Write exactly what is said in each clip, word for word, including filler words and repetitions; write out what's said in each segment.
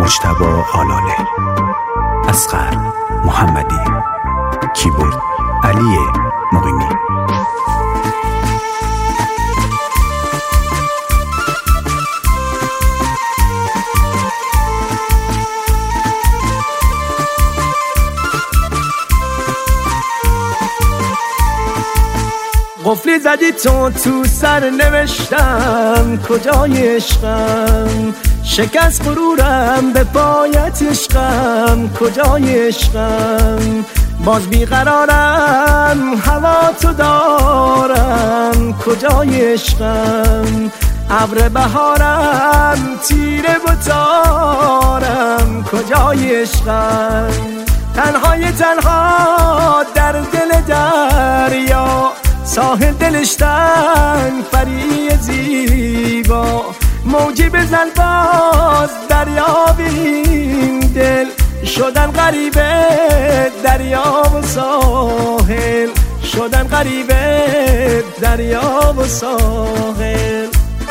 مجتبی آلاله، اصغر محمدی، کیبورد علی مقیمی. قفلی زدی تو تو سر نوشتم کجای عشقم، شکست غرورم به پایت عشقم کجای عشقم، باز بیقرارم هوا تو دارم کجای عشقم، ابر بهارم تیره و تارم کجای عشقم، تنهای تنها در دل دریا ساحل دلش تنگ پری زیبا، موجی بزن باز دریا بین دل، شدن غریبه دریا و ساحل، شدن غریبه دریا و ساحل.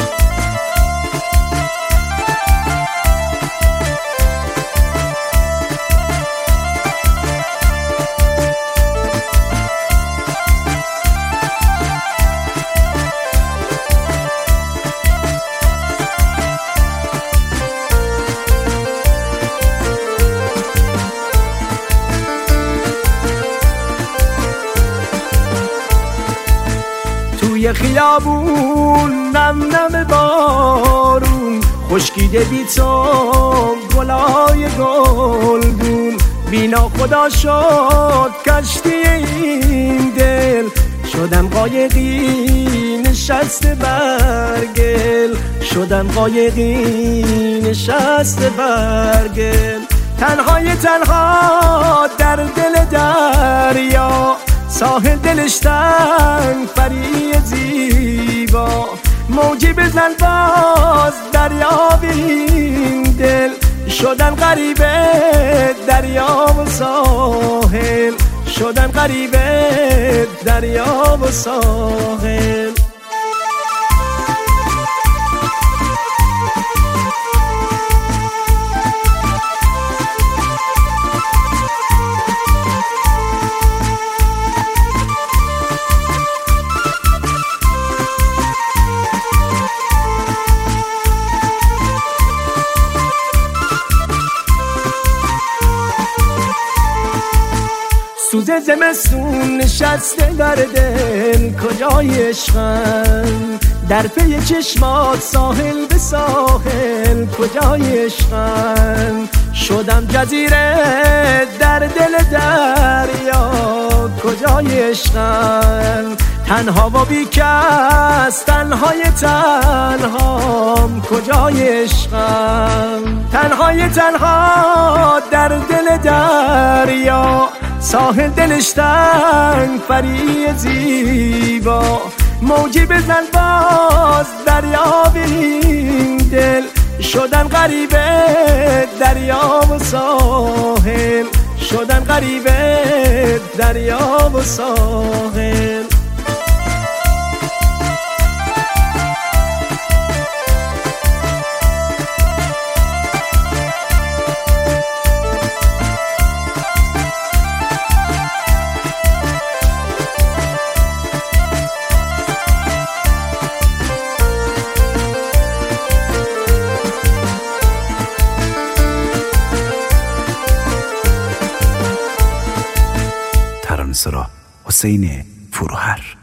توی خیابون نم نم بارون، خشکیده بی تو گلای گلگون، بینا خدا شد کشتی این دل، شدم قایقی نشسته برگل، شدم قایقی نشسته برگل، تنهای تنها در دل دریا ساحل دلش تنگ پری زیبا، موجی بزن باز دریا بین دل، شدن غریبه دریا و ساحل، شدن غریبه دریا و ساحل. سوز زمستون نشسته در دل کجای عشقم، در پی چشمات ساحل به ساحل کجای عشقم، شدم جزیره در دل دریا کجای عشقم، تنها و بی کس تنهای تنهام کجای عشقم، تنهای تنها در دل دریا ساحل دلش تنگ پری زیبا، موجی بزن باز دریا بین دل، شدن غریبه دریا و ساحل، شدن غریبه دریا و ساحل. ترانه‌سرا حسین فروهر.